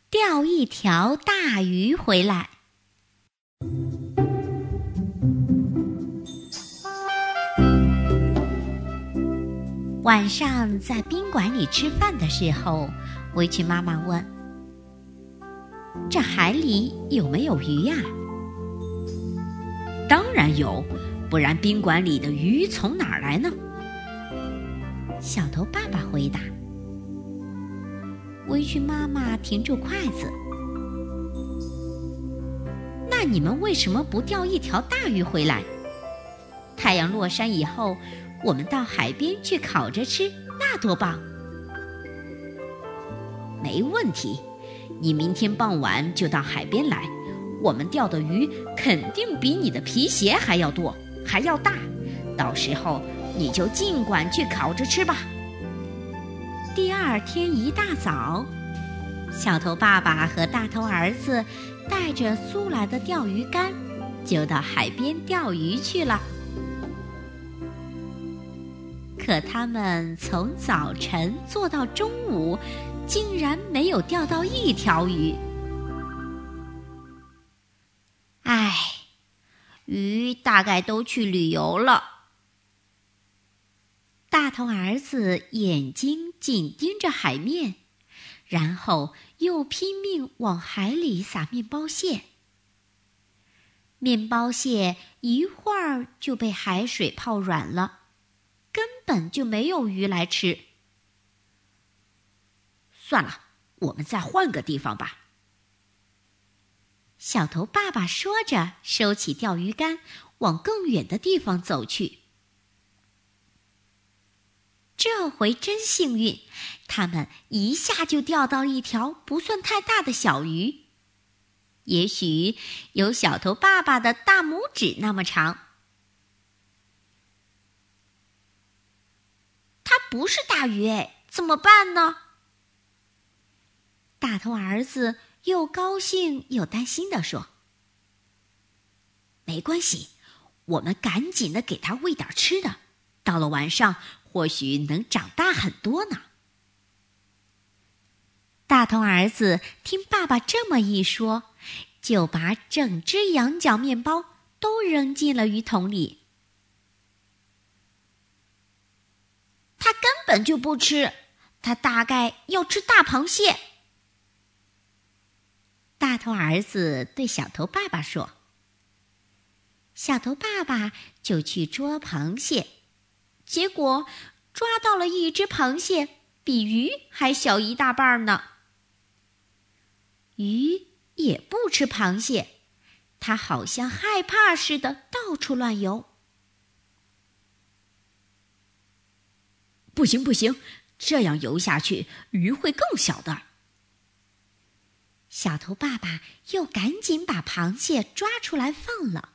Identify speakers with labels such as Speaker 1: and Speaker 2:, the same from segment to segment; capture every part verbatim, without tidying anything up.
Speaker 1: 钓一条大鱼回来。晚上在宾馆里吃饭的时候，围裙妈妈问：这海里有没有鱼呀？
Speaker 2: 当然有，不然宾馆里的鱼从哪儿来呢？
Speaker 1: 小头爸爸回答。围裙妈妈停住筷子。那你们为什么不钓一条大鱼回来？太阳落山以后，我们到海边去烤着吃，那多棒！
Speaker 2: 没问题，你明天傍晚就到海边来，我们钓的鱼肯定比你的皮鞋还要多，还要大，到时候你就尽管去烤着吃吧。
Speaker 1: 第二天一大早，小头爸爸和大头儿子带着租来的钓鱼竿，就到海边钓鱼去了。可他们从早晨做到中午，竟然没有钓到一条鱼。唉，鱼大概都去旅游了。大头儿子眼睛紧盯着海面，然后又拼命往海里撒面包屑。面包屑一会儿就被海水泡软了，根本就没有鱼来吃。
Speaker 2: 算了，我们再换个地方吧。
Speaker 1: 小头爸爸说着，收起钓鱼竿，往更远的地方走去。这回真幸运，他们一下就钓到一条不算太大的小鱼，也许有小头爸爸的大拇指那么长。它不是大鱼哎，怎么办呢？大头儿子又高兴又担心地说：
Speaker 2: 没关系，我们赶紧的给它喂点吃的，到了晚上或许能长大很多呢。
Speaker 1: 大头儿子听爸爸这么一说，就把整只羊角面包都扔进了鱼桶里。他根本就不吃，他大概要吃大螃蟹。大头儿子对小头爸爸说。小头爸爸就去捉螃蟹，结果抓到了一只螃蟹，比鱼还小一大半呢。鱼也不吃螃蟹，它好像害怕似的到处乱游。
Speaker 2: 不行不行，这样游下去，鱼会更小的。
Speaker 1: 小头爸爸又赶紧把螃蟹抓出来放了。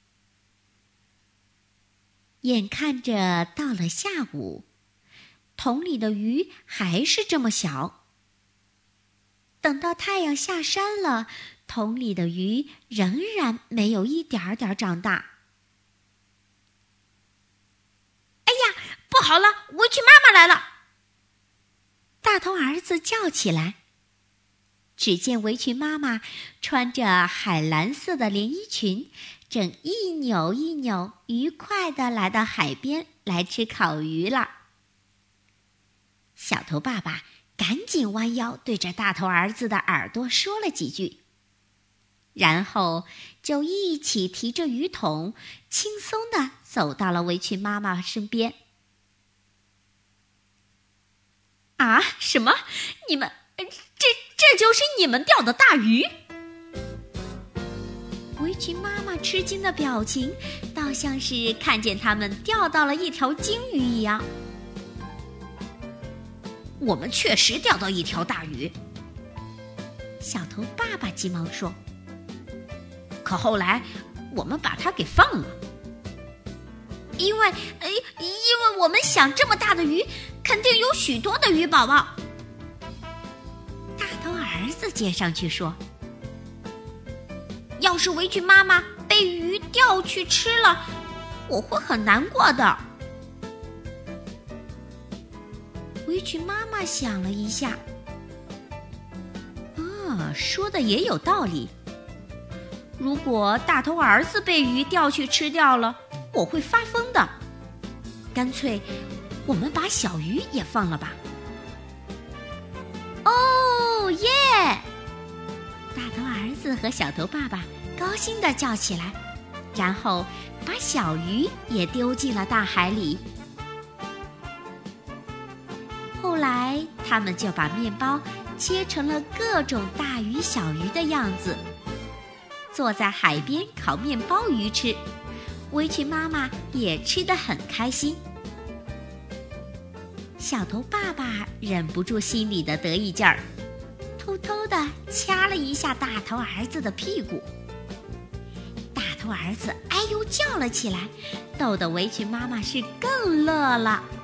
Speaker 1: 眼看着到了下午，桶里的鱼还是这么小。等到太阳下山了，桶里的鱼仍然没有一点点长大。哎呀，不好了，围裙妈妈来了！大头儿子叫起来。只见围裙妈妈穿着海蓝色的连衣裙，正一扭一扭，愉快地来到海边来吃烤鱼了。小头爸爸赶紧弯腰对着大头儿子的耳朵说了几句，然后就一起提着鱼桶，轻松地走到了围裙妈妈身边。啊，什么？你们，这这就是你们钓的大鱼？围裙妈妈吃惊的表情，倒像是看见他们钓到了一条鲸鱼一样。
Speaker 2: 我们确实钓到一条大鱼。
Speaker 1: 小头爸爸急忙说。
Speaker 2: 可后来我们把它给放了。
Speaker 1: 因为，哎，因为我们想这么大的鱼，肯定有许多的鱼宝宝。大头儿子接上去说。要是围裙妈妈被鱼钓去吃了，我会很难过的。围裙妈妈想了一下，啊， 么说的也有道理。如果大头儿子被鱼钓去吃掉了，我会发疯的。干脆我们把小鱼也放了吧。哦耶！大头儿子和小头爸爸高兴地叫起来，然后把小鱼也丢进了大海里。后来他们就把面包切成了各种大鱼小鱼的样子，坐在海边烤面包鱼吃。围裙妈妈也吃得很开心。小头爸爸忍不住心里的得意劲儿，偷偷地掐了一下大头儿子的屁股。大头儿子哎呦叫了起来，逗得围裙妈妈是更乐了。